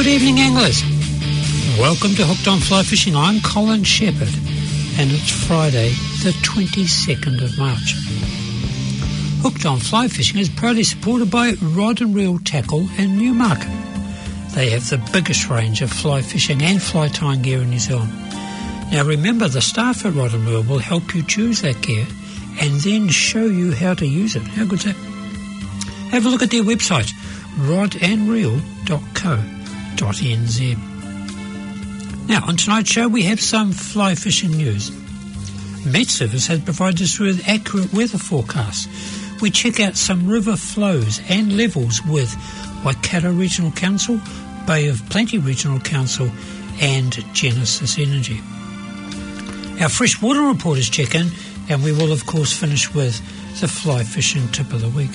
evening, anglers. Welcome to Hooked on Fly Fishing. I'm Colin Shepherd, and it's Friday, the 22nd of March. Hooked on Fly Fishing is proudly supported by Rod and Reel Tackle in Newmarket. They have the biggest range of fly fishing and fly tying gear in New Zealand. Now remember, the staff at Rod and Reel will help you choose that gear and then show you how to use it. How good's that? Have a look at their website, rodandreel.co.nz. Now, on tonight's show, we have some fly fishing news. Met Service has provided us with accurate weather forecasts. We check out some river flows and levels with Waikato Regional Council, Bay of Plenty Regional Council, and Genesis Energy. Our freshwater reporters check in, and we will, of course, finish with the fly fishing tip of the week.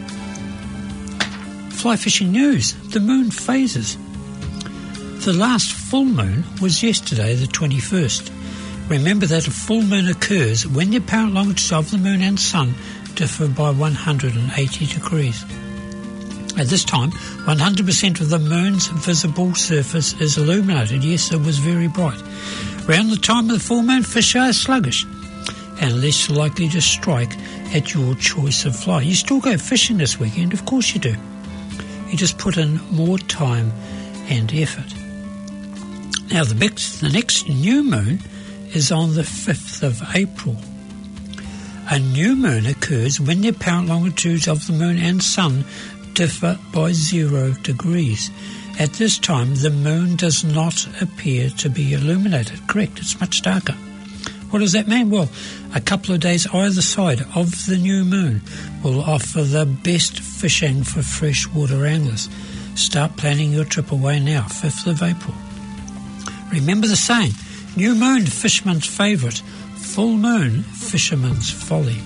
Fly fishing news, the moon phases. The last full moon was yesterday, the 21st. Remember that a full moon occurs when the apparent longitudes of the moon and sun differ by 180 degrees. At this time, 100% of the moon's visible surface is illuminated. Yes, it was very bright. Around the time of the full moon, fish are sluggish and less likely to strike at your choice of fly. You still go fishing this weekend, of course you do. You just put in more time and effort. Now, the next new moon is on the 5th of April. A new moon occurs when the apparent longitudes of the moon and sun differ by 0 degrees. At this time, the moon does not appear to be illuminated. Correct, it's much darker. What does that mean? Well, a couple of days either side of the new moon will offer the best fishing for freshwater anglers. Start planning your trip away now, 5th of April. Remember the saying, new moon, fisherman's favourite, full moon, fisherman's folly.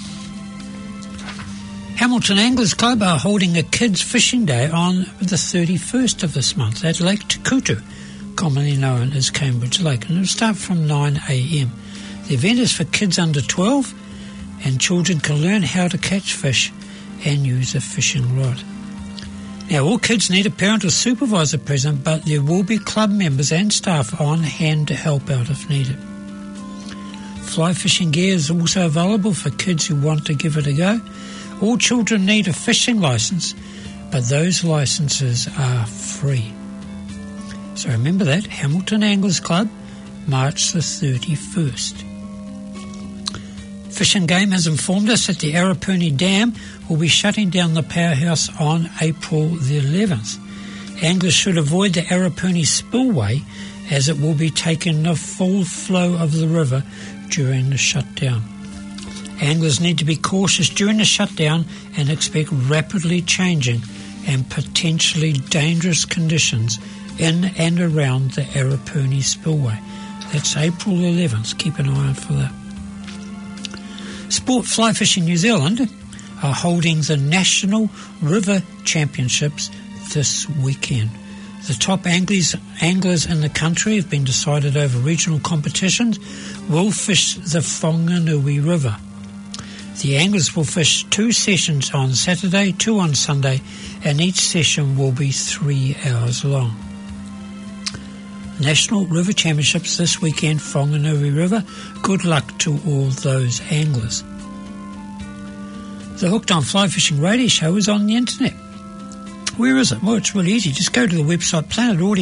Hamilton Anglers Club are holding a kids' fishing day on the 31st of this month at Lake Tukutu, commonly known as Cambridge Lake, and it'll start from 9 a.m. The event is for kids under 12, and children can learn how to catch fish and use a fishing rod. Now, all kids need a parent or supervisor present, but there will be club members and staff on hand to help out if needed. Fly fishing gear is also available for kids who want to give it a go. All children need a fishing licence, but those licences are free. So remember that, Hamilton Anglers Club, March the 31st. Fish and Game has informed us that the Arapuni Dam will be shutting down the powerhouse on April the 11th. Anglers should avoid the Arapuni spillway as it will be taking the full flow of the river during the shutdown. Anglers need to be cautious during the shutdown and expect rapidly changing and potentially dangerous conditions in and around the Arapuni spillway. That's April 11th. Keep an eye out for that. Sport Fly Fishing New Zealand are holding the National River Championships this weekend. The top anglers in the country have been decided over regional competitions will fish the Whanganui River. The anglers will fish 2 sessions on Saturday, 2 on Sunday, and each session will be 3 hours long. National River Championships this weekend, Whanganui River. Good luck to all those anglers. The Hooked on Fly Fishing radio show is on the internet. Where is it? Well, it's really easy. Just go to the website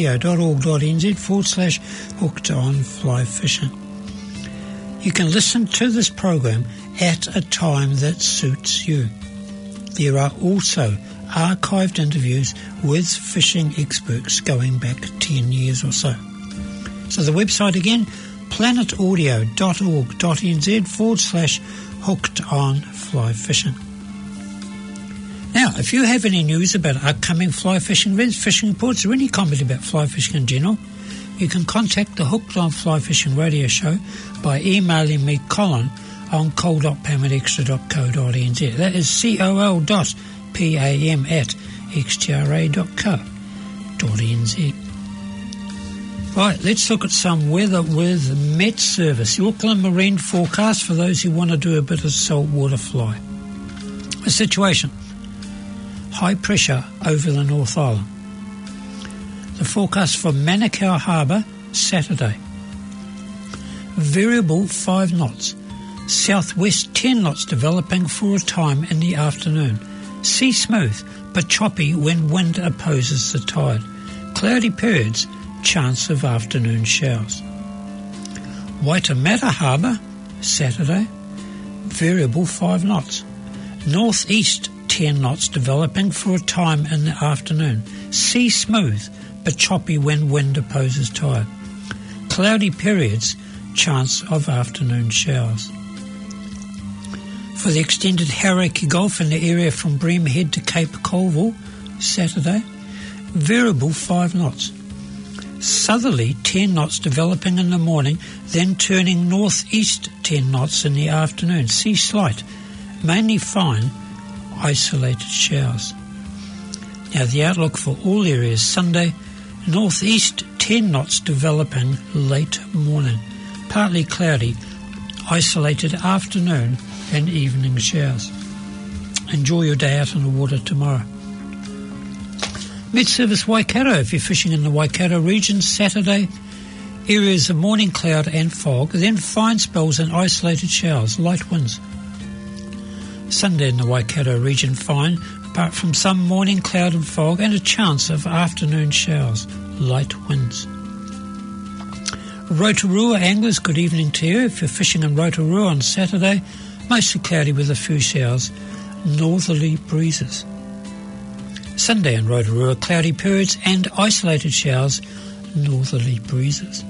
planetaudio.org.nz/Hooked on Fly Fishing. You can listen to this program at a time that suits you. There are also archived interviews with fishing experts going back 10 years or so. So the website again, planetaudio.org.nz/Hooked on Fly Fishing. Now, if you have any news about upcoming fly fishing events, fishing reports, or any comment about fly fishing in general, you can contact the Hooked on Fly Fishing radio show by emailing me, Colin, on col.pam@extra.co.nz. That is col.pam@xtra.co.nz. Right, let's look at some weather with Met Service, the Auckland Marine forecast for those who want to do a bit of saltwater fly. The situation: high pressure over the North Island. The forecast for Manukau Harbour, Saturday. Variable 5 knots. Southwest 10 knots developing for a time in the afternoon. Sea smooth, but choppy when wind opposes the tide. Cloudy periods, chance of afternoon showers. Waitemata Harbour, Saturday. Variable 5 knots. Northeast 10 knots developing for a time in the afternoon. Sea smooth, but choppy when wind opposes tide. Cloudy periods, chance of afternoon showers. For the extended Hauraki Gulf in the area from Bream Head to Cape Colville, Saturday, variable 5 knots. Southerly 10 knots developing in the morning, then turning northeast 10 knots in the afternoon. Sea slight, mainly fine, isolated showers. Now the outlook for all areas Sunday, northeast 10 knots developing late morning. Partly cloudy, isolated afternoon and evening showers. Enjoy your day out on the water tomorrow. Met-Service Waikato, if you're fishing in the Waikato region, Saturday, areas of morning cloud and fog, then fine spells and isolated showers, light winds. Sunday in the Waikato region, fine, apart from some morning cloud and fog and a chance of afternoon showers, light winds. Rotorua anglers, good evening to you. If you're fishing in Rotorua on Saturday, mostly cloudy with a few showers, northerly breezes. Sunday in Rotorua, cloudy periods and isolated showers, northerly breezes.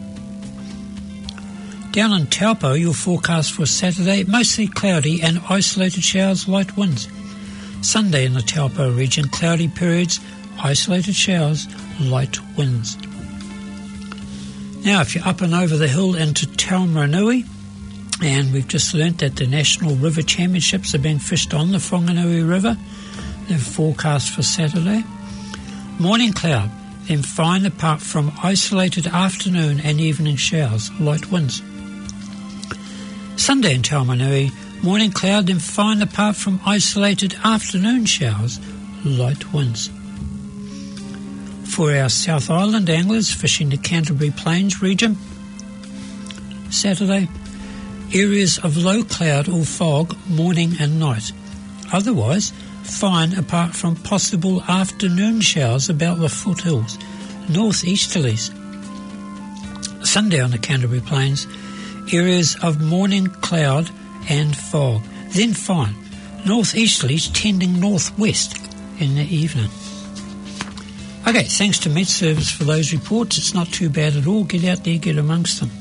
Down in Taupo, your forecast for Saturday, mostly cloudy and isolated showers, light winds. Sunday in the Taupo region, cloudy periods, isolated showers, light winds. Now, if you're up and over the hill into Taumarunui, and we've just learnt that the National River Championships are being fished on the Whanganui River, the forecast for Saturday. Morning cloud, then fine apart from isolated afternoon and evening showers, light winds. Sunday in Taumarunui, morning cloud, then fine apart from isolated afternoon showers, light winds. For our South Island anglers fishing the Canterbury Plains region, Saturday, areas of low cloud or fog morning and night. Otherwise, fine apart from possible afternoon showers about the foothills, northeasterlies. Sunday on the Canterbury Plains, areas of morning cloud and fog, then fine, northeasterlies tending northwest in the evening. Okay, thanks to Met-Service for those reports. It's not too bad at all. Get out there, get amongst them.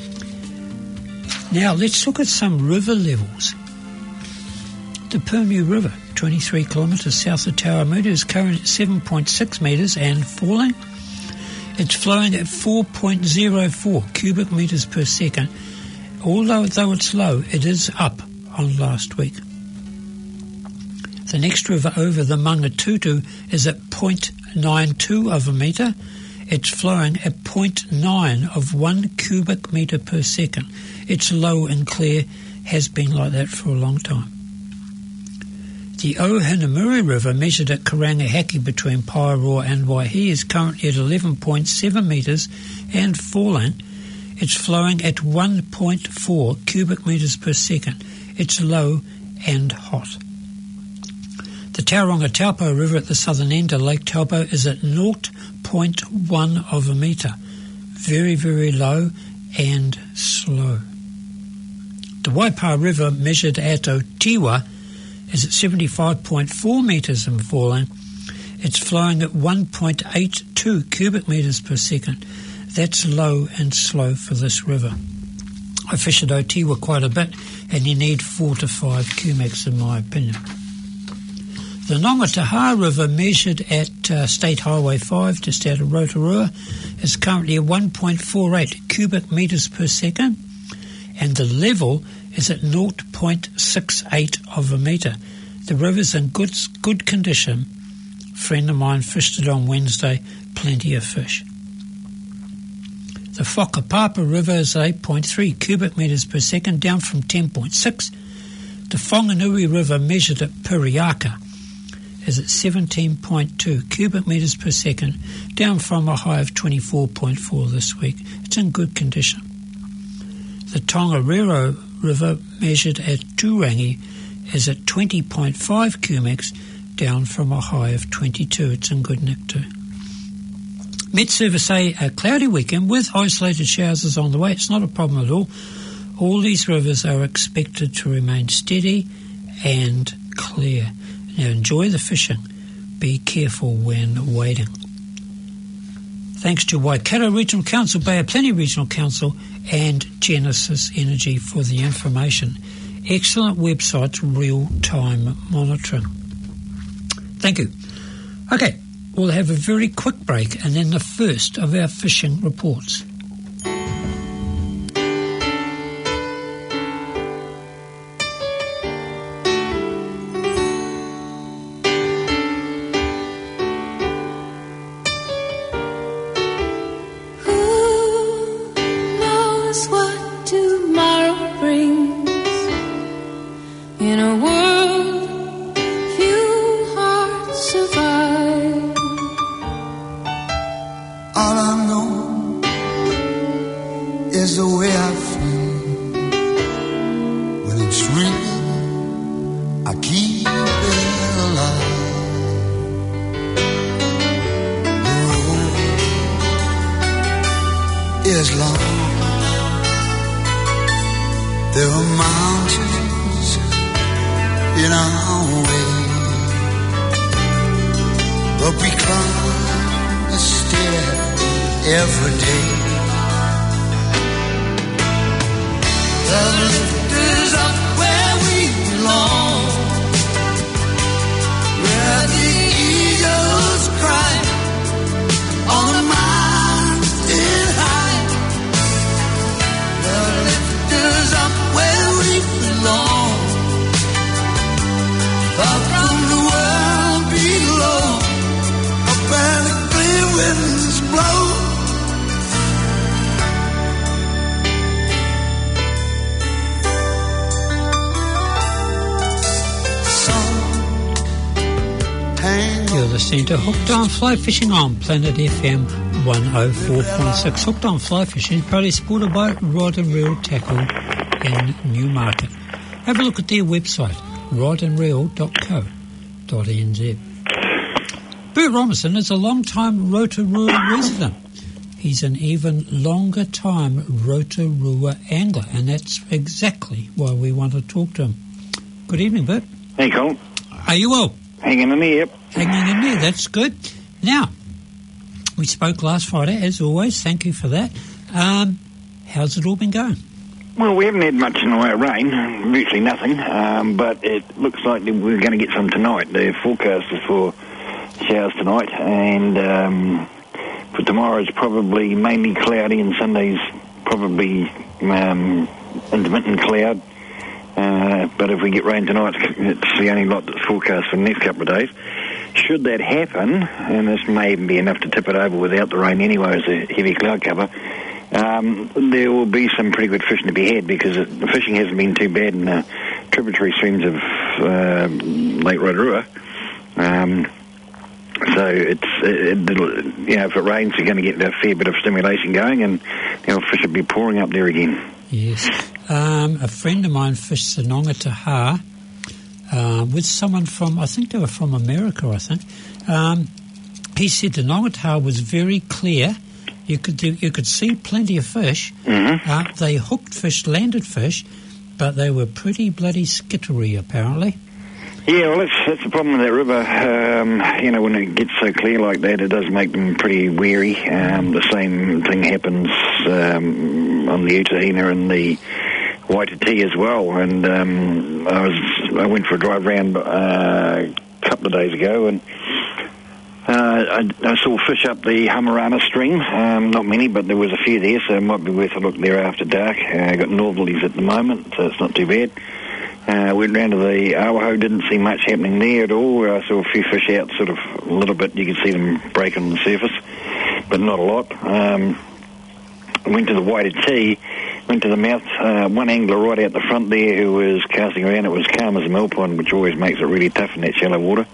Now, let's look at some river levels. The Purmu River, 23 kilometres south of Tauramutu, is currently at 7.6 metres and falling. It's flowing at 4.04 cubic metres per second. Although it's low, it is up on last week. The next river over, the Mangatutu, is at 0.92 of a metre. It's flowing at 0.9 of 1 cubic metre per second. It's low and clear, has been like that for a long time. The Ohinamuri River, measured at Karangahaki between Paeroa and Waihi, is currently at 11.7 metres and falling. It's flowing at 1.4 cubic metres per second. It's low and hot. The Tauranga Taupo River at the southern end of Lake Taupo is at 0.1 of a metre. Very, very low and slow. The Waipa River, measured at Otiwa, is at 75.4 metres and falling. It's flowing at 1.82 cubic metres per second. That's low and slow for this river. I fish at Otiwa quite a bit, and you need 4 to 5 cumecs in my opinion. The Nongataha River, measured at State Highway 5, just out of Rotorua, is currently at 1.48 cubic metres per second, and the level is at 0.68 of a metre. The river's in good condition. A friend of mine fished it on Wednesday, plenty of fish. The Whakapapa River is 8.3 cubic metres per second, down from 10.6. The Whanganui River, measured at Piriaka, is at 17.2 cubic metres per second, down from a high of 24.4 this week. It's in good condition. The Tongariro River, measured at Turangi, is at 20.5 cumecs, down from a high of 22. It's in good nick too. Met Service say a cloudy weekend with isolated showers on the way. It's not a problem at all. All these rivers are expected to remain steady and clear. Now enjoy the fishing. Be careful when wading. Thanks to Waikato Regional Council, Bay of Plenty Regional Council and Genesis Energy for the information. Excellent websites, real-time monitoring. Thank you. Okay, we'll have a very quick break and then the first of our fishing reports. To Hooked on Fly Fishing on Planet FM 104.6. Hooked on Fly Fishing is proudly supported by Rod and Reel Tackle in Newmarket. Have a look at their website, rodandreel.co.nz. Bert Robinson is a long-time Rotorua resident. He's an even longer-time Rotorua angler, and that's exactly why we want to talk to him. Good evening, Bert. Hey, Colin. Are you well? Hanging in there, yep. Hanging in there, that's good. Now, we spoke last Friday, as always. Thank you for that. How's it all been going? Well, we haven't had much in the way of rain, virtually nothing, but it looks like we're going to get some tonight. The forecast is for showers tonight, and for tomorrow it's probably mainly cloudy, and Sunday's probably intermittent cloud. But if we get rain tonight, it's the only lot that's forecast for the next couple of days. Should that happen, and this may even be enough to tip it over without the rain anyway as a heavy cloud cover, there will be some pretty good fishing to be had, because the fishing hasn't been too bad in the tributary streams of Lake Rotorua. So if it rains, you're going to get a fair bit of stimulation going, and fish will be pouring up there again. Yes. A friend of mine fished the Nongataha with someone from, I think they were from America, I think. He said the Nongataha was very clear. You could see plenty of fish. Mm-hmm. They hooked fish, landed fish, but they were pretty bloody skittery, apparently. Yeah, well, that's the problem with that river. When it gets so clear like that, it does make them pretty wary. The same thing happens on the Utahina and the Waititi as well. And I went for a drive round a couple of days ago, and I saw fish up the Hamarana stream. Not many, but there was a few there, so it might be worth a look there after dark. I got northerlies at the moment, so it's not too bad. Went round to the Awaho, didn't see much happening there at all. I saw a few fish out, sort of a little bit. You could see them break on the surface, but not a lot. Went to the Waititi, went to the mouth. One angler right out the front there who was casting around. It was calm as a mill pond, which always makes it really tough in that shallow water.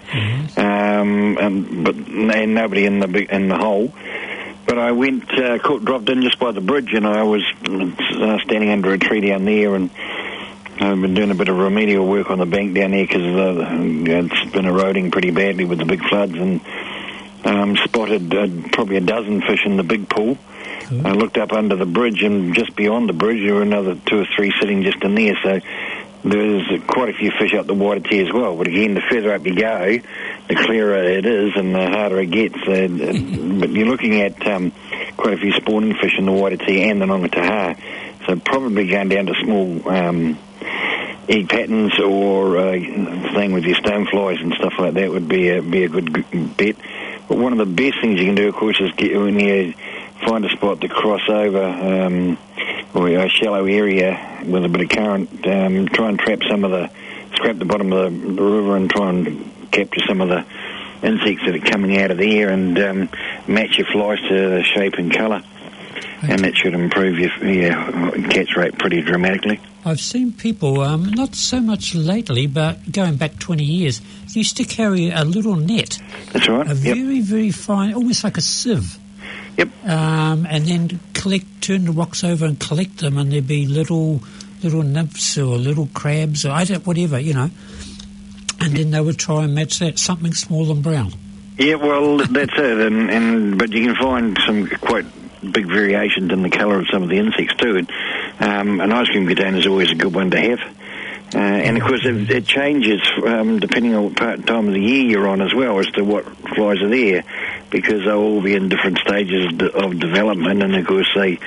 And nobody in the hole. But I went, dropped in just by the bridge, and I was standing under a tree down there, and I've been doing a bit of remedial work on the bank down there because it's been eroding pretty badly with the big floods, and spotted probably a dozen fish in the big pool. I looked up under the bridge, and just beyond the bridge there were another 2 or 3 sitting just in there, so there's quite a few fish up the Waitangi as well. But again, the further up you go, the clearer it is and the harder it gets. But you're looking at quite a few spawning fish in the Waitangi and the Nongataha, so probably going down to small egg patterns or thing with your stoneflies and stuff like that would be a good bet. But one of the best things you can do, of course, is when you find a spot to cross over or a shallow area with a bit of current, try and scrape the bottom of the river and try and capture some of the insects that are coming out of there and match your flies to the shape and colour. Okay. And that should improve your catch rate pretty dramatically. I've seen people, not so much lately, but going back 20 years, used to carry a little net. That's right. A very, very fine, almost like a sieve. Yep. And then turn the rocks over and collect them, and there'd be little nymphs or little crabs or whatever, and then they would try and match that, something small and brown. Yeah, well, that's it, but you can find some quite big variations in the colour of some of the insects too. And an ice cream container is always a good one to have. And of course, it changes depending on what time of the year you're on as well as to what flies are there, because they'll all be in different stages of development. And of course,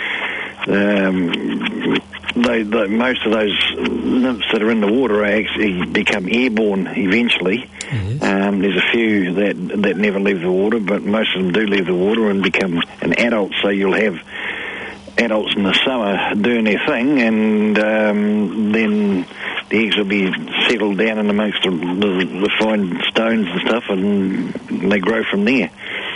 most of those nymphs that are in the water actually become airborne eventually. Yes. There's a few that never leave the water, but most of them do leave the water and become an adult. So you'll have adults in the summer doing their thing, and then the eggs will be settled down in amongst the fine stones and stuff, and they grow from there.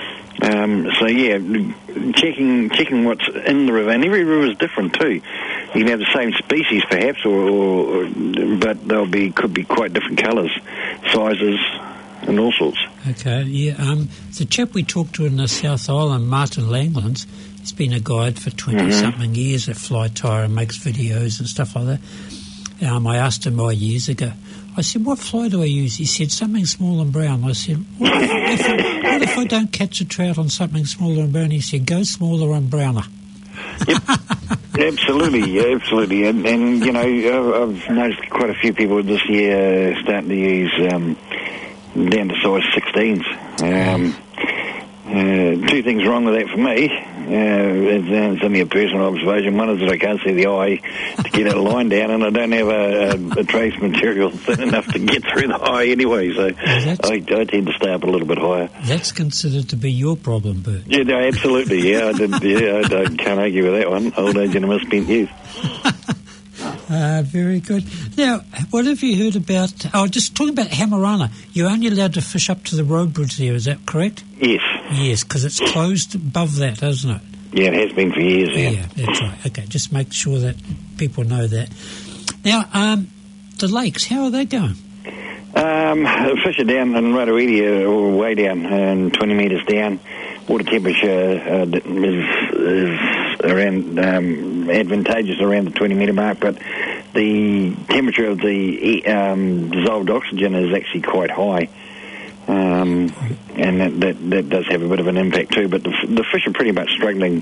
Checking what's in the river, and every river is different too. You can have the same species perhaps, but could be quite different colours, sizes, and all sorts. Okay, yeah. The chap we talked to in the South Island, Martin Langlands, he's been a guide for 20-something years at Fly Tyre and makes videos and stuff like that. I asked him years ago, I said, what fly do I use? He said, something small and brown. I said, what if I don't catch a trout on something smaller and brown? He said, go smaller and browner. Yep. Absolutely. And I've noticed quite a few people this year starting to use down to size 16s. Two things wrong with that for me. It's only a personal observation. One is that I can't see the eye to get a line down, and I don't have a trace material thin enough to get through the eye anyway, so I tend to stay up a little bit higher. That's considered to be your problem, Bert. Yeah, no, absolutely. I can't argue with that one. Old age and a misspent youth. Very good. Now, what have you heard about... just talking about Hamarana. You're only allowed to fish up to the road bridge there, is that correct? Yes. Yes, because it's closed above that, isn't it? Yeah, it has been for years, Yeah, that's right. Okay, just make sure that people know that. Now, the lakes, how are they going? Fish are down in Rotowedi, or way down, and 20 metres down. Water temperature is around advantageous around the 20-metre mark, but the temperature of the dissolved oxygen is actually quite high, and that does have a bit of an impact too. But the fish are pretty much struggling,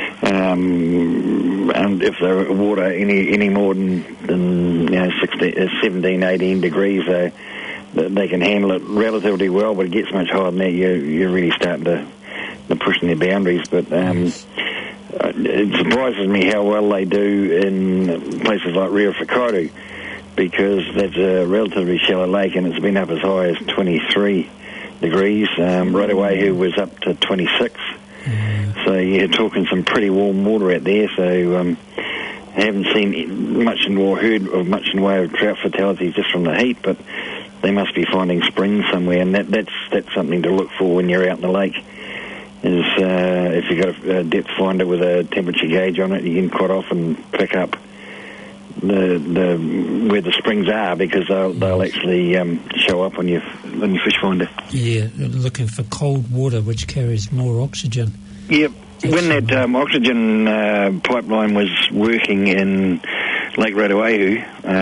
and if they're water any more than 16, 17, 18 degrees, they can handle it relatively well. But it gets much higher than that, you're really starting to pushing their boundaries. But it surprises me how well they do in places like Rio Whakauru, because that's a relatively shallow lake, and it's been up as high as 23 degrees. Rotowedi was up to 26. So you're talking some pretty warm water out there. So I haven't seen much or heard of much in the way of trout fatalities just from the heat, but they must be finding springs somewhere, and that's something to look for when you're out in the lake. is if you've got a depth finder with a temperature gauge on it, you can quite often pick up the where the springs are, because they'll actually show up on your fish finder. Yeah, looking for cold water which carries more oxygen. Yep. When that oxygen pipeline was working in Lake Rotoahu,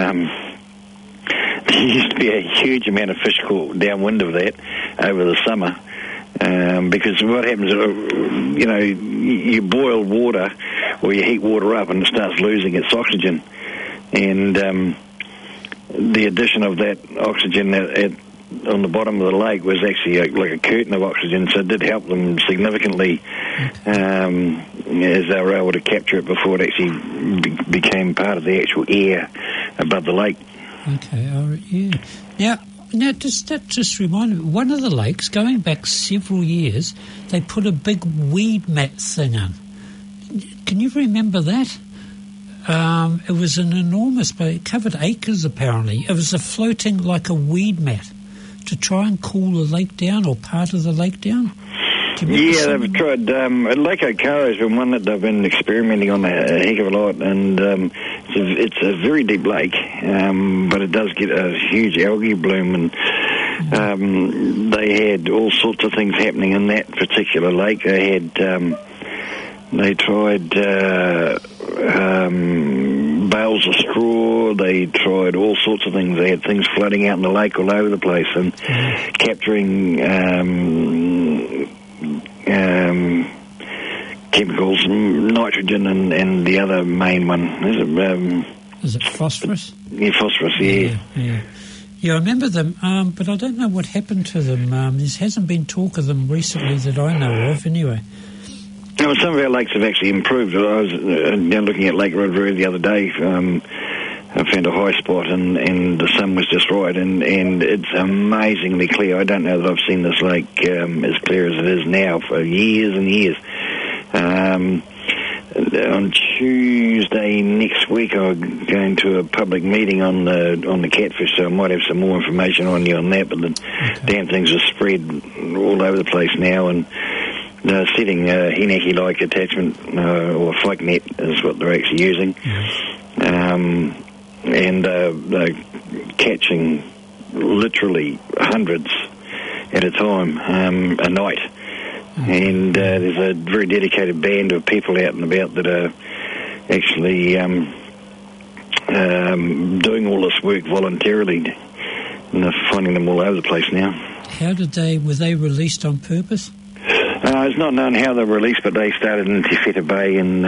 there used to be a huge amount of fish caught downwind of that over the summer. Because what happens, you boil water or you heat water up and it starts losing its oxygen. And the addition of that oxygen on the bottom of the lake was actually like a curtain of oxygen, so it did help them significantly as they were able to capture it before it actually became part of the actual air above the lake. Okay, yeah. Now, does that just remind me, one of the lakes, going back several years, they put a big weed mat thing on. Can you remember that? It was an enormous, but it covered acres apparently. It was floating like a weed mat to try and cool the lake down, or part of the lake down. Yeah, they've tried. Lake Okara has been one that they've been experimenting on a heck of a lot, and it's a very deep lake, but it does get a huge algae bloom, and they had all sorts of things happening in that particular lake. They tried bales of straw. They tried all sorts of things. They had things floating out in the lake all over the place and capturing chemicals, nitrogen, and the other main one. Is it phosphorus? Yeah, phosphorus, yeah. Yeah, I remember them, but I don't know what happened to them. There hasn't been talk of them recently that I know of, anyway. Well, some of our lakes have actually improved. I was down looking at Lake Rotorua the other day. I found a high spot, and the sun was just right, and it's amazingly clear. I don't know that I've seen this lake as clear as it is now for years and years. On Tuesday next week, I'm going to a public meeting on the catfish, so I might have some more information on you on that. But the damn things are spread all over the place now, and setting a hineki-like attachment or flake net is what they're actually using. And they're catching literally hundreds at a time a night. And there's a very dedicated band of people out and about that are actually doing all this work voluntarily, and they're finding them all over the place now. How were they released on purpose? It's not known how they were released, but they started in Te Whete Bay and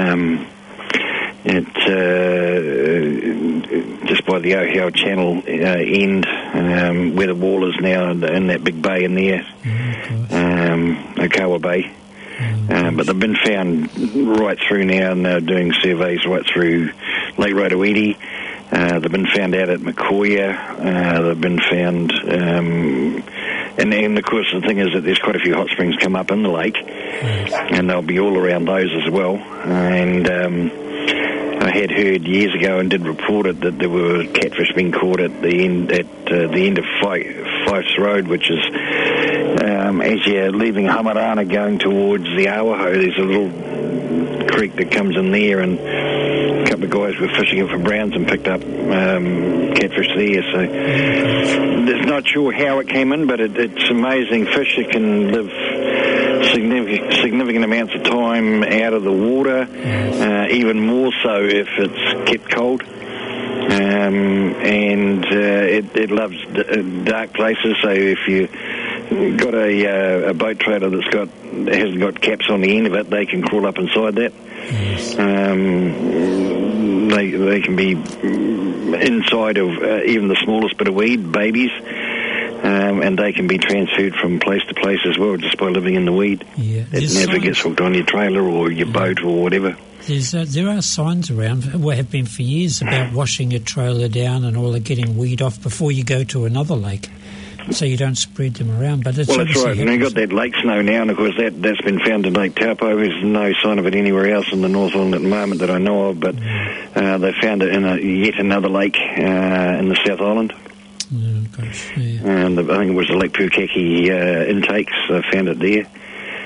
just by the Ohio Channel end, where the wall is now, in that big bay in there, Okawa Bay. But they've been found right through now, and they're doing surveys right through Lake Rotoiti. They've been found out at Makoia. They've been found, and of course the thing is that there's quite a few hot springs come up in the lake, and they'll be all around those as well. And I had heard years ago and did report it that there were catfish being caught at the end of Fifes Road, which is as you're leaving Hamarana going towards the Awaho. There's a little creek that comes in there, and a couple of guys were fishing it for browns and picked up catfish there. So there's not sure how it came in, but it's amazing fish that can live significant amounts of time out of the water, even more so if it's kept cold. And it loves dark places, so if you got a boat trailer that hasn't got caps on the end of it, they can crawl up inside that. They can be inside of even the smallest bit of weed, babies, and they can be transferred from place to place as well just by living in the weed. It never gets hooked on your trailer or your boat or whatever. There are signs around, have been for years, about washing your trailer down and all getting weed off before you go to another lake, so you don't spread them around. But that's right. And you've got that lake snow now, and of course that's been found in Lake Taupo. There's no sign of it anywhere else in the North Island at the moment that I know of, but they found it in yet another lake in the South Island. Oh, gosh, yeah. And I think it was the Lake Pukaki intakes. They found it there.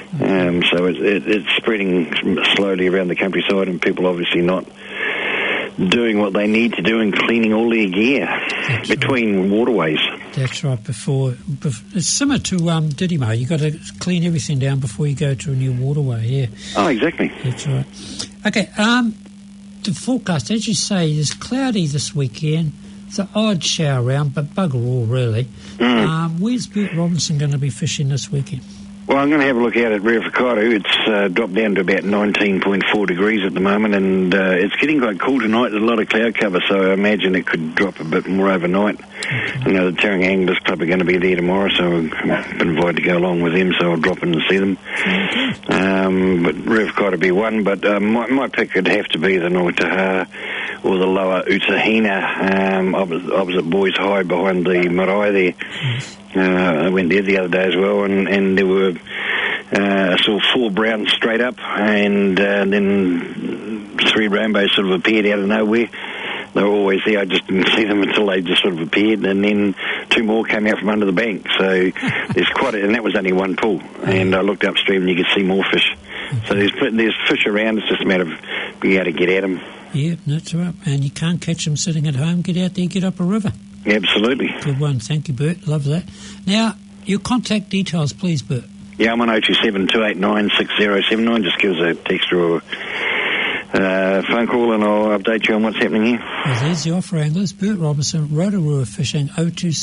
So it's spreading slowly around the countryside, and people obviously not doing what they need to do and cleaning all their gear between waterways. That's right. Before it's similar to Didymo. You got to clean everything down before you go to a new waterway. Yeah. Oh, exactly. That's right. Okay. The forecast, as you say, is cloudy this weekend. It's an odd shower around, but bugger all, really. Where's Bert Robinson going to be fishing this weekend? Well, I'm going to have a look out at Ruakākā. It's dropped down to about 19.4 degrees at the moment, and it's getting quite cool tonight. There's a lot of cloud cover, so I imagine it could drop a bit more overnight. Okay. You know, the Tauranga Anglers Club are going to be there tomorrow, so I've been invited to go along with them, so I'll drop in and see them. But Ruakākā would be one, but my pick would have to be the Noitaha or the lower Utahina, opposite Boys High behind the marae there. I went there the other day as well, and there were I saw 4 browns straight up, and then 3 rainbows sort of appeared out of nowhere. They were always there. I just didn't see them until they just sort of appeared, and then 2 more came out from under the bank. So there's and that was only one pool. And I looked upstream, and you could see more fish. So there's fish around. It's just a matter of being able to get at them. Yeah, that's right. And you can't catch them sitting at home. Get out there, get up a river. Absolutely. Good one. Thank you, Bert. Love that. Now, your contact details, please, Bert. Yeah, I'm on 027-289-6079. Just give us a text or phone call, and I'll update you on what's happening here. Well, there's the offer, anglers. Bert Robinson, Rotorua Fishing,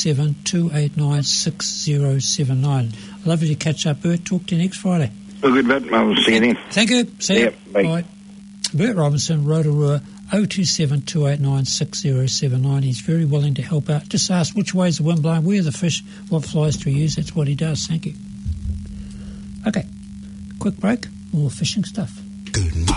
027-289-6079. Lovely to catch up, Bert. Talk to you next Friday. Well, good, Bert. I'll see you then. Thank you. See you. Bye. Bye. Bert Robinson, Rotorua, 027-289-6079. He's very willing to help out. Just ask which way is the wind blowing, where are the fish, what flies to use. That's what he does. Thank you. Okay, quick break. More fishing stuff. Good morning.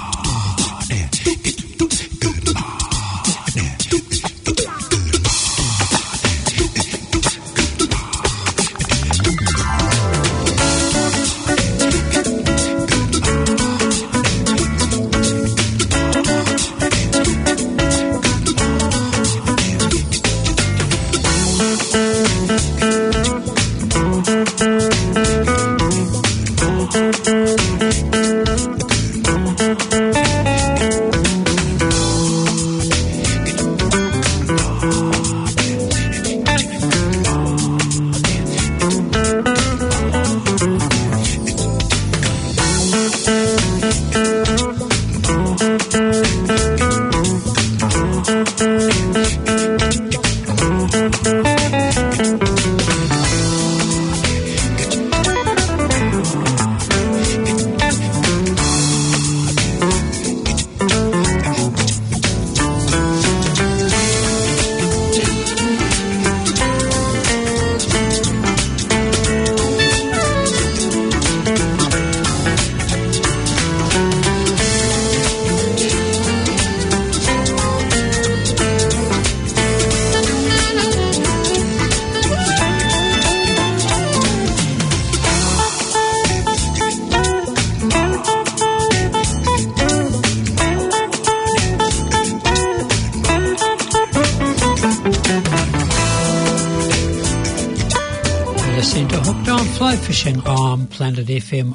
Fishing on Planet FM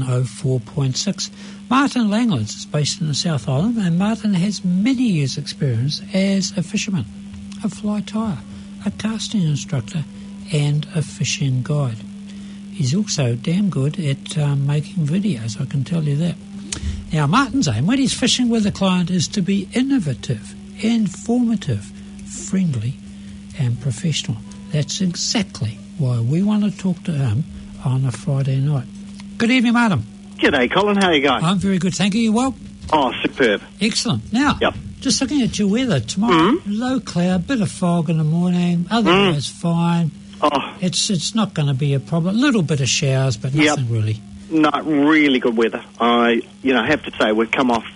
104.6. Martin Langlands is based in the South Island, and Martin has many years' experience as a fisherman, a fly tyer, a casting instructor, and a fishing guide. He's also damn good at making videos, I can tell you that. Now, Martin's aim when he's fishing with a client is to be innovative, informative, friendly, and professional. That's exactly why we want to talk to him on a Friday night. Good evening, Martin. G'day, Colin. How are you going? I'm very good, thank you. You well? Oh, superb. Excellent. Now, just looking at your weather tomorrow, low cloud, bit of fog in the morning, otherwise fine. Oh, it's not going to be a problem. A little bit of showers, but nothing really. No, really good weather. I have to say we've come off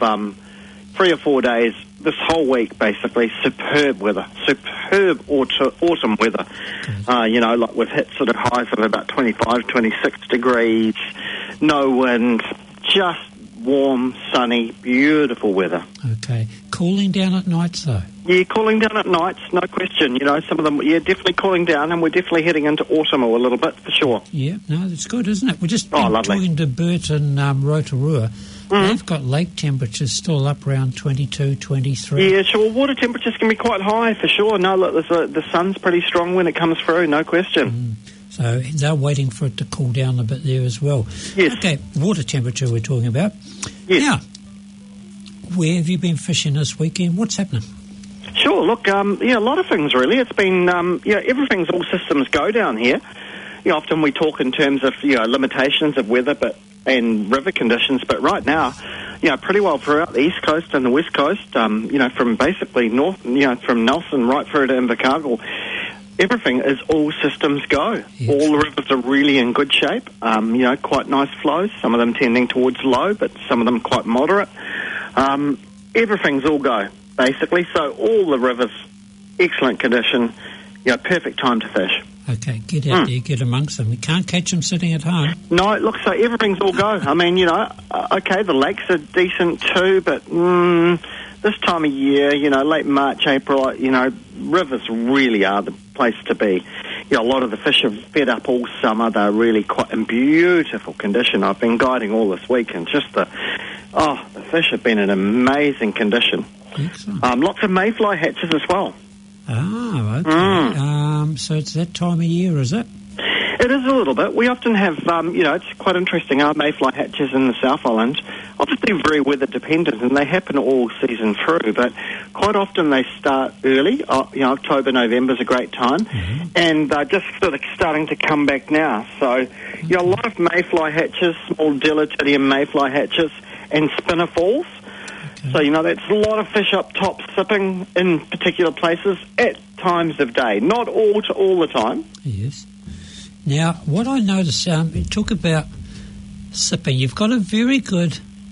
3 or 4 days this whole week, basically superb weather, superb autumn weather. Like we've hit sort of highs of about 25, 26 degrees, no wind, just warm, sunny, beautiful weather. Okay. cooling down at nights, though. Yeah, cooling down at nights, no question. You know, some of them, definitely cooling down, and we're definitely heading into autumn a little bit, for sure. Yeah, no, that's good, isn't it? We're just talking to Bert and Rotorua. They've got lake temperatures still up around 22, 23. Yeah, sure. Water temperatures can be quite high, for sure. No, look, the sun's pretty strong when it comes through, no question. So they're waiting for it to cool down a bit there as well. Yes. Okay, water temperature we're talking about. Yes. Now, where have you been fishing this weekend? What's happening? Sure, look, a lot of things really. It's been, everything's all systems go down here. You know, often we talk in terms of, limitations of weather and river conditions, but right now, pretty well throughout the East Coast and the West Coast, from basically north, from Nelson right through to Invercargill, everything is all systems go. Yes. All the rivers are really in good shape, quite nice flows, some of them tending towards low, but some of them quite moderate. Everything's all go, basically, so all the rivers, excellent condition, perfect time to fish. Okay, get out there, get amongst them. You can't catch them sitting at home. No, look, so everything's all go. I mean, okay, the lakes are decent too, but this time of year, late March, April, rivers really are the place to be. A lot of the fish have fed up all summer. They're really quite in beautiful condition. I've been guiding all this week, and just the fish have been in amazing condition. Lots of mayfly hatches as well. Oh, okay. So it's that time of year, is it? It is a little bit. We often have, it's quite interesting. Our mayfly hatches in the South Island, obviously very weather dependent, and they happen all season through, but quite often they start early. October, November is a great time, and they're just sort of starting to come back now. So, a lot of mayfly hatches, small Dilatidium mayfly hatches, and spinner falls. So, that's a lot of fish up top sipping in particular places at times of day. Not all the time. Yes. Now, what I noticed, you talk about sipping. You've got a very good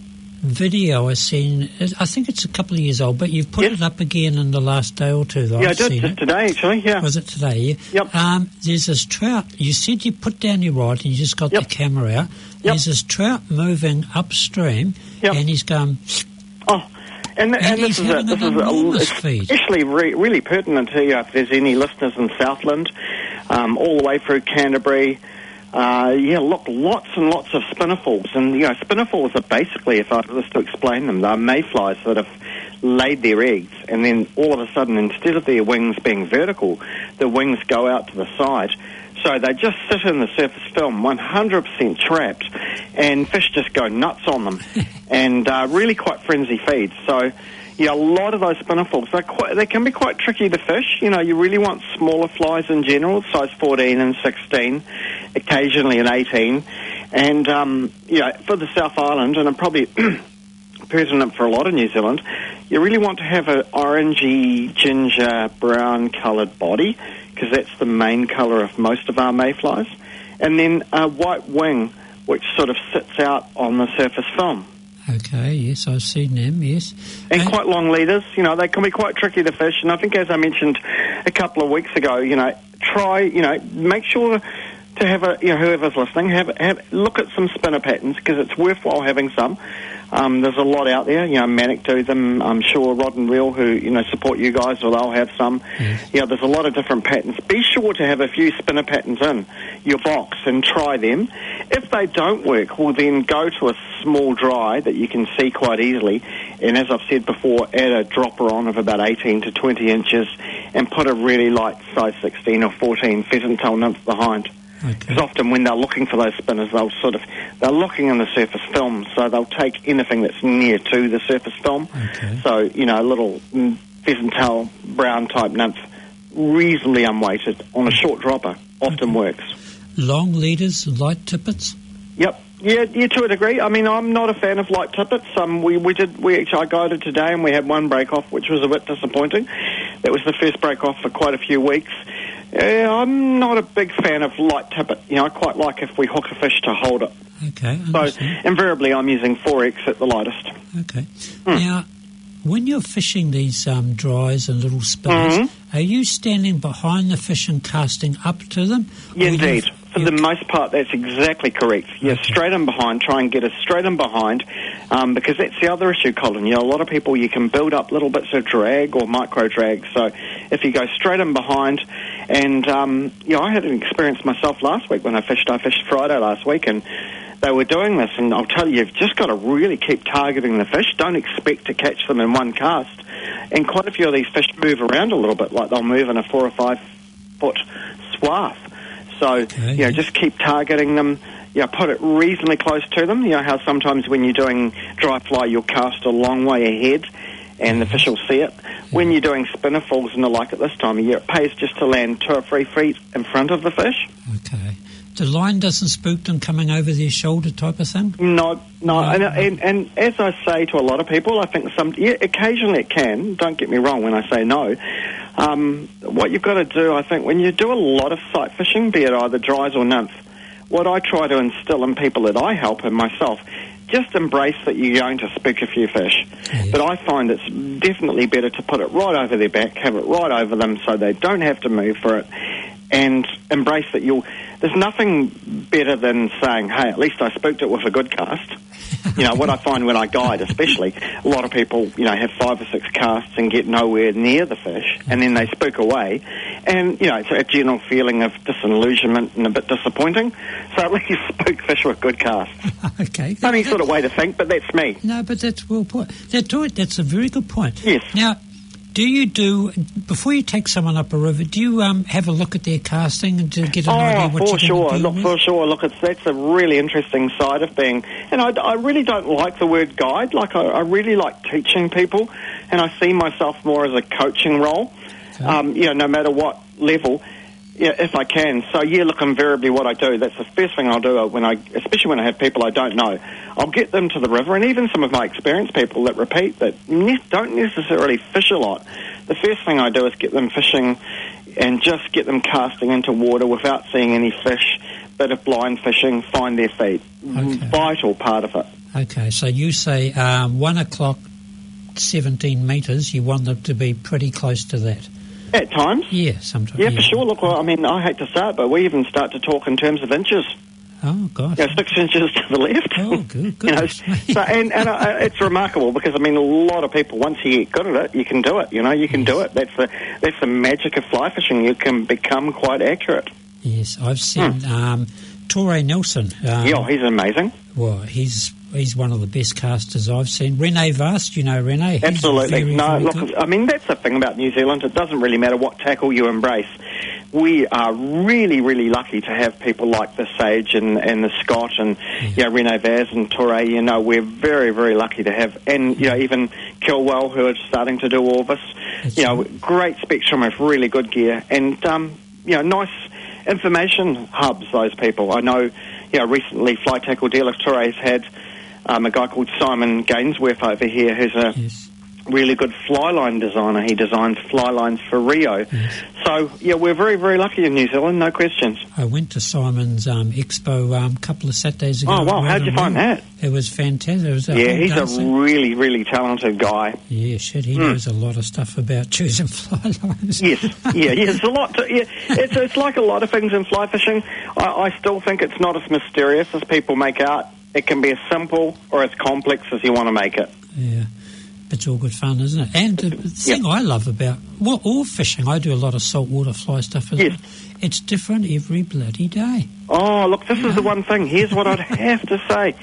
video I've seen. I think it's a couple of years old, but you've put it up again in the last day or two. I did just today, actually, yeah. Was it today, yeah? Yep. There's this trout. You said you put down your rod and you just got the camera out. Yep. There's this trout moving upstream, and he's going... Oh, and this is especially really pertinent to you if there's any listeners in Southland, all the way through Canterbury. Look, lots and lots of spinnerfalls. And, spinnerfalls are basically, if I was to explain them, they're mayflies that have laid their eggs, and then all of a sudden, instead of their wings being vertical, the wings go out to the side. So they just sit in the surface film, 100% trapped, and fish just go nuts on them, and really quite frenzy feeds. So, a lot of those spinnerfalls, they can be quite tricky to fish. You really want smaller flies in general, size 14 and 16, occasionally an 18. And, for the South Island, and I'm probably pertinent for a lot of New Zealand, you really want to have an orangey, ginger, brown-coloured body, because that's the main colour of most of our mayflies, and then a white wing, which sort of sits out on the surface film. Okay, yes, I've seen them, yes. And quite long leaders, they can be quite tricky to fish, and I think, as I mentioned a couple of weeks ago, make sure to have whoever's listening, look at some spinner patterns, because it's worthwhile having some. There's a lot out there. Manic do them. I'm sure Rod and Reel, who support you guys, or they'll have some. Yes. There's a lot of different patterns. Be sure to have a few spinner patterns in your box and try them. If they don't work, well then go to a small dry that you can see quite easily. And as I've said before, add a dropper on of about 18 to 20 inches and put a really light size 16 or 14 pheasant tail nymph behind. Because often when they're looking for those spinners, they're looking in the surface film, so they'll take anything that's near to the surface film. Okay. So, a little pheasant tail, brown type nymph, reasonably unweighted, on a short dropper, often works. Long leaders, light tippets? Yep. Yeah, to a degree. I mean, I'm not a fan of light tippets. I guided today and we had one break off, which was a bit disappointing. That was the first break off for quite a few weeks. I'm not a big fan of light tippet. I quite like if we hook a fish to hold it. Okay. So invariably I'm using 4X at the lightest. Okay. Now, when you're fishing these dries and little spinners, are you standing behind the fish and casting up to them? Yeah, indeed. For the most part, that's exactly correct. Yeah, Okay. straight in behind, try and get us straight in behind, because that's the other issue, Colin. You know, a lot of people, you can build up little bits of drag or micro drag. So if you go straight in behind, and, I had an experience myself last week when I fished Friday last week, and they were doing this, and I'll tell you, you've just got to really keep targeting the fish. Don't expect to catch them in one cast. And quite a few of these fish move around a little bit, like they'll move in a 4 or 5 foot swath. So, just keep targeting them. Put it reasonably close to them. You know how sometimes when you're doing dry fly, you'll cast a long way ahead and the fish will see it. When you're doing spinner falls and the like at this time of year, it pays just to land 2 or 3 feet in front of the fish. Okay. The line doesn't spook them coming over their shoulder type of thing? No. And as I say to a lot of people, I think occasionally it can. Don't get me wrong when I say no. What you've got to do, I think, when you do a lot of sight fishing, be it either dries or nymph, what I try to instill in people that I help and myself, just embrace that you're going to spook a few fish. Yeah. But I find it's definitely better to put it right over their back, have it right over them so they don't have to move for it, and embrace that there's nothing better than saying, hey, at least I spooked it with a good cast. What I find when I guide especially, a lot of people, have 5 or 6 casts and get nowhere near the fish, and then they spook away. And, it's a general feeling of disillusionment and a bit disappointing. So at least spook fish with good casts. Okay. Funny sort of way to think, but that's me. No, but that's well put. That's a very good point. Yes. Now, before you take someone up a river, do you have a look at their casting and to get an idea what for you're going to do? For sure. Look, that's a really interesting side of being. And I really don't like the word guide. Like, I really like teaching people, and I see myself more as a coaching role, Okay. no matter what level, if I can. So, look, invariably what I do, that's the first thing I'll do especially when I have people I don't know. I'll get them to the river, and even some of my experienced people that repeat that don't necessarily fish a lot. The first thing I do is get them fishing and just get them casting into water without seeing any fish, bit of blind fishing, find their feet. Okay. Vital part of it. Okay, so you say 1 o'clock, 17 metres, you want them to be pretty close to that. At times. Yeah, sometimes. Yeah, for sure. Look, I hate to say it, but we even start to talk in terms of inches. Oh, gosh. 6 inches to the left. Oh, good. So, and it's remarkable because, a lot of people, once you get good at it, you can do it. You can do it. That's the magic of fly fishing. You can become quite accurate. Yes, I've seen Torre Nelson. He's amazing. Well, he's one of the best casters I've seen. Rene Vast, Rene? Absolutely. Very, no, very look, good. that's the thing about New Zealand. It doesn't really matter what tackle you embrace. We are really, really lucky to have people like the Sage and the Scott and Rene Vaz and Torre. We're very, very lucky to have, and even Kilwell, who are starting to do all this. That's right. Great spectrum of really good gear, and nice information hubs. Those people, I know. Recently, Fly Tackle Dealer Torre's had a guy called Simon Gainsworth over here, who's a really good fly line designer. He designs fly lines for Rio. Yes. So, we're very, very lucky in New Zealand, no questions. I went to Simon's expo a couple of Saturdays ago. Oh, wow, how'd you find that? It was fantastic. It was he's a really, really talented guy. Yeah, shit, he knows a lot of stuff about choosing fly lines. Yes, there's a lot to, it's like a lot of things in fly fishing. I still think it's not as mysterious as people make out. It can be as simple or as complex as you want to make it. Yeah. It's all good fun, isn't it? And the thing I love about all fishing, I do a lot of saltwater fly stuff as well. It's different every bloody day. Oh, look, this is the one thing. Here's what I'd have to say.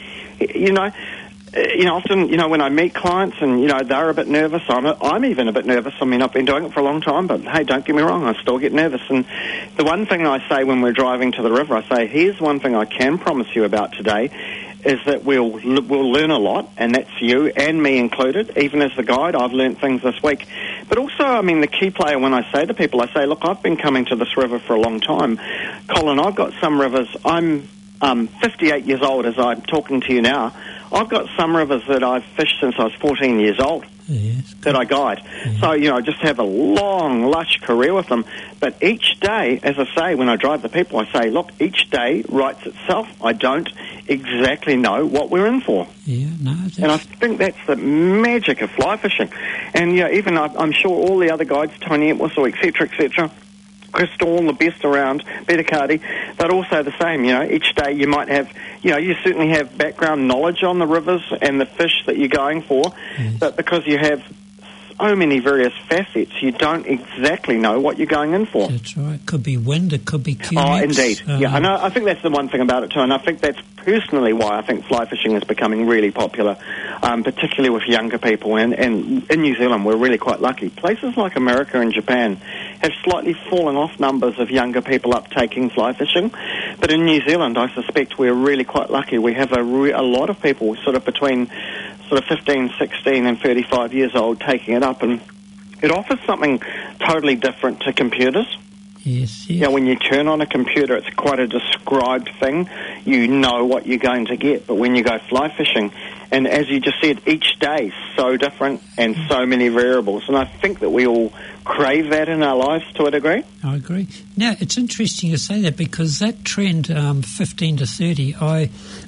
Often, when I meet clients and, they're a bit nervous, I'm even a bit nervous. I've been doing it for a long time, but hey, don't get me wrong, I still get nervous. And the one thing I say when we're driving to the river, I say, here's one thing I can promise you about today, is that we'll learn a lot, and that's you and me included. Even as the guide, I've learned things this week. But also, the key player when I say to people, I say, look, I've been coming to this river for a long time. Colin, I've got some rivers, I'm 58 years old as I'm talking to you now. I've got some rivers that I've fished since I was 14 years old. That I guide. So, I just have a long, lush career with them. But each day, as I say, when I drive the people, I say, look, each day writes itself. I don't exactly know what we're in for. And I think that's the magic of fly fishing. And, even I'm sure all the other guides, Tony Entwistle, etc., crystal, the best around, betta cardi, but also the same, each day you might have, you certainly have background knowledge on the rivers and the fish that you're going for, but because you have so many various facets, you don't exactly know what you're going in for. That's right. Could be wind, it could be QX. Oh, indeed. I think that's the one thing about it too, and I think that's personally why I think fly fishing is becoming really popular, particularly with younger people. And in New Zealand, we're really quite lucky. Places like America and Japan have slightly fallen off numbers of younger people uptaking fly fishing, but in New Zealand, I suspect we're really quite lucky. We have a lot of people sort of between 15, 16 and 35 years old taking it up, and it offers something totally different to computers. Yes. When you turn on a computer, it's quite a described thing. You know what you're going to get. But when you go fly fishing, and as you just said, each day is so different and so many variables. And I think that we all crave that in our lives to a degree. I agree. Now, it's interesting you say that because that trend, 15 to 30, I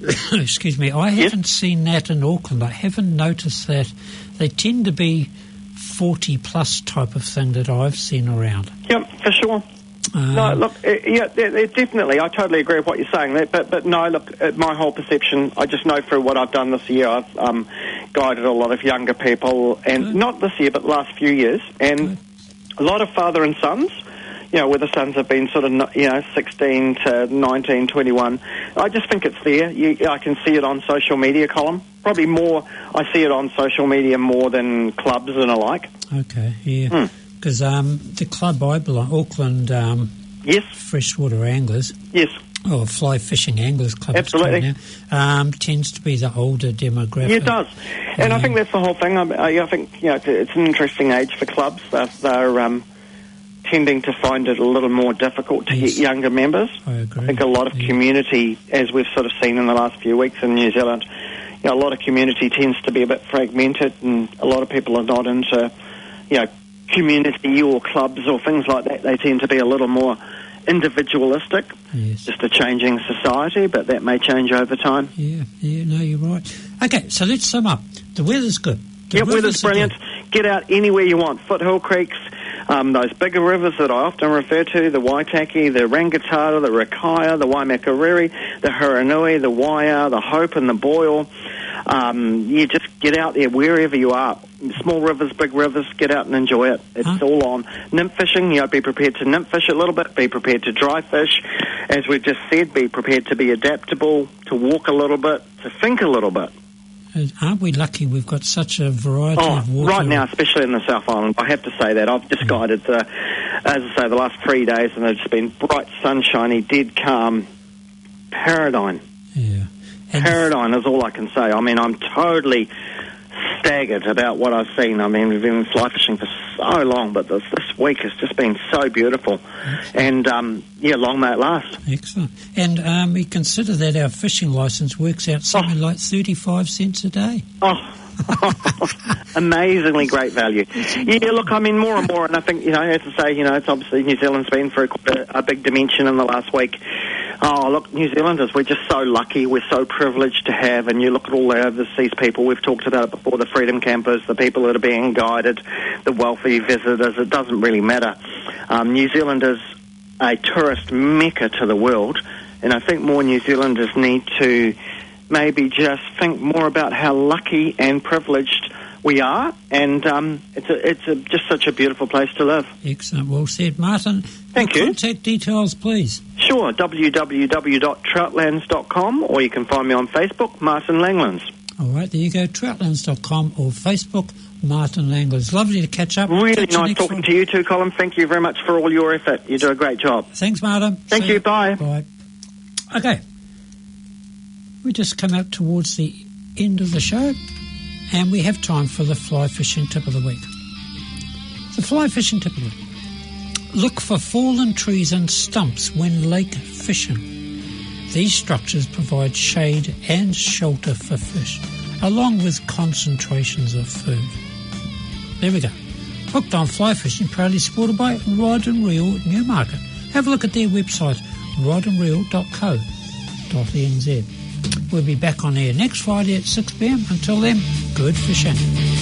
haven't seen that in Auckland. I haven't noticed that. They tend to be 40-plus type of thing that I've seen around. Yep, for sure. No, look, definitely, I totally agree with what you're saying there, but no, look, my whole perception, I just know through what I've done this year, I've guided a lot of younger people, and not this year, but the last few years, and a lot of father and sons, where the sons have been sort of, 16 to 19, 21. I just think it's there. I can see it on social media, Colin. Probably more, I see it on social media more than clubs and alike. Okay, yeah. Because the club I belong, Auckland yes. Freshwater Anglers, yes, or Fly Fishing Anglers Club, absolutely, tends to be the older demographic. Yeah, it does, and I think that's the whole thing. I think it's an interesting age for clubs. They're tending to find it a little more difficult to get younger members. I agree. I think a lot of community, as we've sort of seen in the last few weeks in New Zealand, a lot of community tends to be a bit fragmented, and a lot of people are not into, community or clubs or things like that. They tend to be a little more individualistic. Yes. Just a changing society, but that may change over time. Yeah, no, you're right. Okay, so let's sum up. The weather's good. Weather's brilliant. Get out anywhere you want. Foothill creeks, those bigger rivers that I often refer to, the Waitaki, the Rangitata, the Rakaia, the Waimakariri, the Huranui, the Waia, the Hope and the Boyle. You just get out there wherever you are. Small rivers, big rivers, get out and enjoy it. It's all on. Nymph fishing, be prepared to nymph fish a little bit, be prepared to dry fish. As we've just said, be prepared to be adaptable, to walk a little bit, to think a little bit. Aren't we lucky we've got such a variety of water? Right now, especially in the South Island, I have to say that. I've just guided, as I say, the last 3 days, and it's been bright, sunshiny, dead calm, paradine. Yeah. Paradine is all I can say. I mean, I'm totally staggered about what I've seen. I mean, we've been fly fishing for so long, but this week has just been so beautiful. Excellent. And, long may it last. Excellent. And we consider that our fishing licence works out something like 35 cents a day. Amazingly great value. Yeah, look, I mean, more and more, and I think, as I say, it's obviously New Zealand's been for a big dimension in the last week. Oh, look, New Zealanders, we're just so lucky, we're so privileged to have, and you look at all the overseas people, we've talked about it before, the freedom campers, the people that are being guided, the wealthy visitors, it doesn't really matter. New Zealand is a tourist mecca to the world, and I think more New Zealanders need to maybe just think more about how lucky and privileged we are, and it's just such a beautiful place to live. Excellent. Well said, Martin. Thank you. Contact details, please. Sure, www.troutlands.com, or you can find me on Facebook, Martin Langlands. All right, there you go, troutlands.com or Facebook, Martin Langlands. Lovely to catch up. Really nice talking to you too, Colin. Thank you very much for all your effort. You do a great job. Thanks, Martin. Thank you. Bye. Bye. Okay. We just come up towards the end of the show, and we have time for the fly fishing tip of the week. The fly fishing tip of the week. Look for fallen trees and stumps when lake fishing. These structures provide shade and shelter for fish, along with concentrations of food. There we go. Hooked on Fly Fishing, proudly supported by Rod and Reel Newmarket. Have a look at their website, rodandreel.co.nz. We'll be back on air next Friday at 6 p.m. Until then, good fishing.